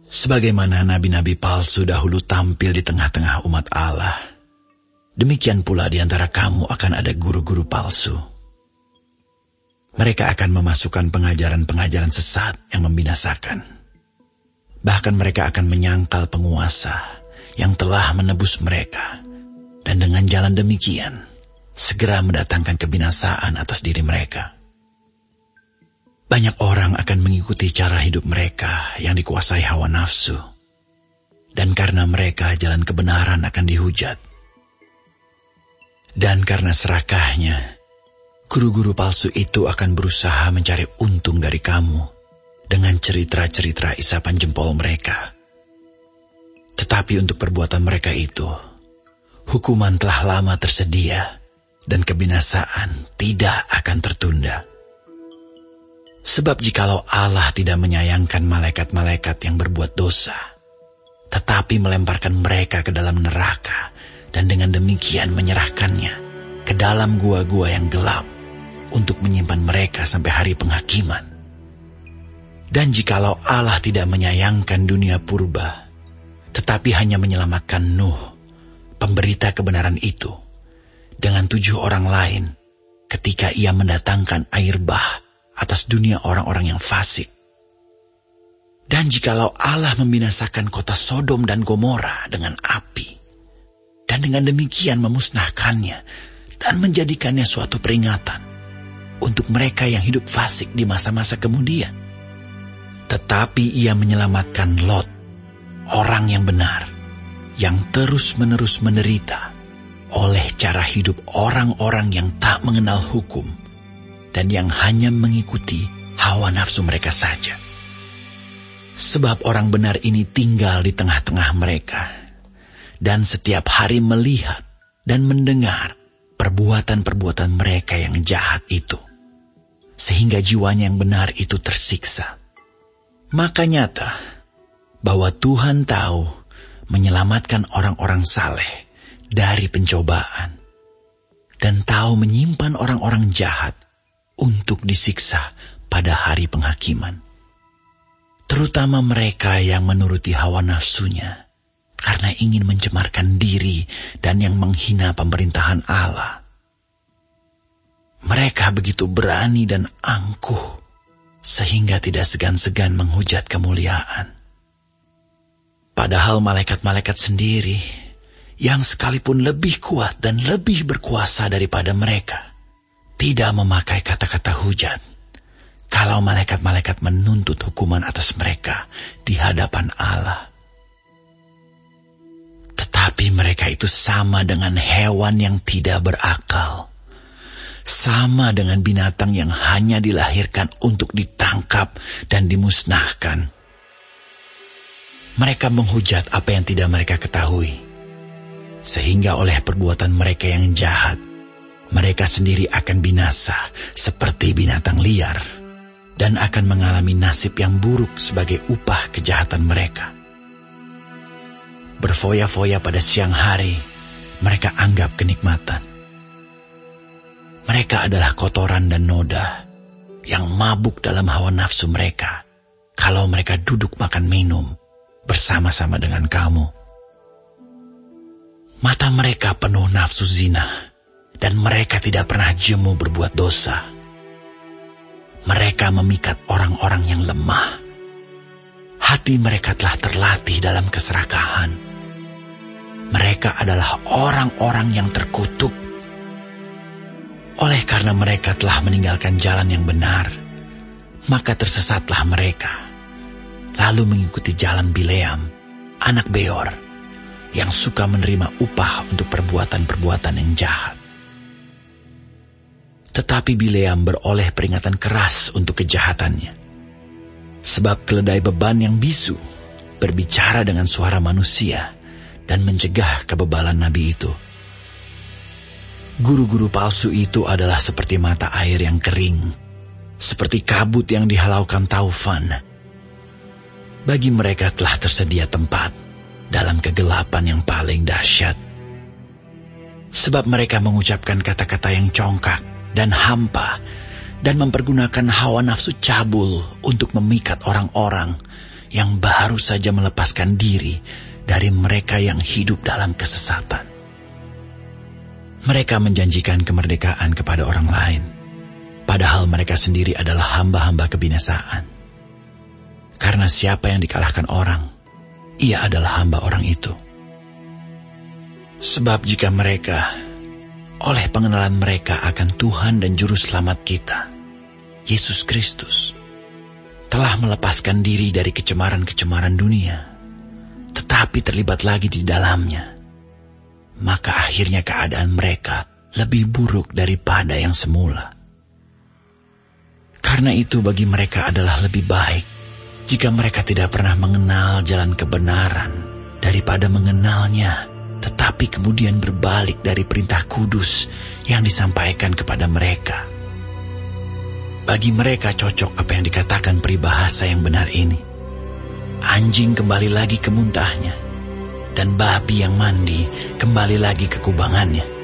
Sebagaimana nabi-nabi palsu dahulu tampil di tengah-tengah umat Allah, demikian pula di antara kamu akan ada guru-guru palsu. Mereka akan memasukkan pengajaran-pengajaran sesat yang membinasakan. Bahkan mereka akan menyangkal penguasa yang telah menebus mereka, dan dengan jalan demikian segera mendatangkan kebinasaan atas diri mereka. Banyak orang akan mengikuti cara hidup mereka yang dikuasai hawa nafsu, dan karena mereka jalan kebenaran akan dihujat. Dan karena serakahnya, guru-guru palsu itu akan berusaha mencari untung dari kamu dengan cerita-cerita isapan jempol mereka. Tetapi untuk perbuatan mereka itu, hukuman telah lama tersedia dan kebinasaan tidak akan tertunda. Sebab jikalau Allah tidak menyayangkan malaikat-malaikat yang berbuat dosa, tetapi melemparkan mereka ke dalam neraka dan dengan demikian menyerahkannya ke dalam gua-gua yang gelap untuk menyimpan mereka sampai hari penghakiman. Dan jikalau Allah tidak menyayangkan dunia purba, tetapi hanya menyelamatkan Nuh, pemberita kebenaran itu, dengan 7 orang lain ketika ia mendatangkan air bah atas dunia orang-orang yang fasik. Dan jikalau Allah membinasakan kota Sodom dan Gomora dengan api, dan dengan demikian memusnahkannya dan menjadikannya suatu peringatan untuk mereka yang hidup fasik di masa-masa kemudian, tetapi ia menyelamatkan Lot, orang yang benar, yang terus-menerus menderita oleh cara hidup orang-orang yang tak mengenal hukum dan yang hanya mengikuti hawa nafsu mereka saja. Sebab orang benar ini tinggal di tengah-tengah mereka, dan setiap hari melihat dan mendengar perbuatan-perbuatan mereka yang jahat itu, sehingga jiwanya yang benar itu tersiksa. Maka nyata bahwa Tuhan tahu menyelamatkan orang-orang saleh dari pencobaan, dan tahu menyimpan orang-orang jahat untuk disiksa pada hari penghakiman. Terutama mereka yang menuruti hawa nafsunya karena ingin mencemarkan diri dan yang menghina pemerintahan Allah. Mereka begitu berani dan angkuh sehingga tidak segan-segan menghujat kemuliaan. Padahal malaikat-malaikat sendiri yang sekalipun lebih kuat dan lebih berkuasa daripada mereka tidak memakai kata-kata hujat kalau malaikat-malaikat menuntut hukuman atas mereka di hadapan Allah. Tetapi mereka itu sama dengan hewan yang tidak berakal, sama dengan binatang yang hanya dilahirkan untuk ditangkap dan dimusnahkan. Mereka menghujat apa yang tidak mereka ketahui, sehingga oleh perbuatan mereka yang jahat, mereka sendiri akan binasa seperti binatang liar dan akan mengalami nasib yang buruk sebagai upah kejahatan mereka. Berfoya-foya pada siang hari, mereka anggap kenikmatan. Mereka adalah kotoran dan noda yang mabuk dalam hawa nafsu mereka kalau mereka duduk makan minum bersama-sama dengan kamu. Mata mereka penuh nafsu zina, dan mereka tidak pernah jemu berbuat dosa. Mereka memikat orang-orang yang lemah. Hati mereka telah terlatih dalam keserakahan. Mereka adalah orang-orang yang terkutuk. Oleh karena mereka telah meninggalkan jalan yang benar, maka tersesatlah mereka, lalu mengikuti jalan Bileam, anak Beor, yang suka menerima upah untuk perbuatan-perbuatan yang jahat. Tetapi Bileam beroleh peringatan keras untuk kejahatannya. Sebab keledai beban yang bisu berbicara dengan suara manusia dan mencegah kebebalan nabi itu. Guru-guru palsu itu adalah seperti mata air yang kering, seperti kabut yang dihalaukan taufan. Bagi mereka telah tersedia tempat dalam kegelapan yang paling dahsyat. Sebab mereka mengucapkan kata-kata yang congkak dan hampa, dan mempergunakan hawa nafsu cabul untuk memikat orang-orang yang baru saja melepaskan diri dari mereka yang hidup dalam kesesatan. Mereka menjanjikan kemerdekaan kepada orang lain, padahal mereka sendiri adalah hamba-hamba kebinasaan. Karena siapa yang dikalahkan orang, ia adalah hamba orang itu. Sebab jika mereka, oleh pengenalan mereka akan Tuhan dan Juru Selamat kita, Yesus Kristus, telah melepaskan diri dari kecemaran-kecemaran dunia, tetapi terlibat lagi di dalamnya, maka akhirnya keadaan mereka lebih buruk daripada yang semula. Karena itu bagi mereka adalah lebih baik jika mereka tidak pernah mengenal jalan kebenaran daripada mengenalnya, tetapi kemudian berbalik dari perintah kudus yang disampaikan kepada mereka. Bagi mereka cocok apa yang dikatakan peribahasa yang benar ini. Anjing kembali lagi ke muntahnya, dan babi yang mandi kembali lagi ke kubangannya.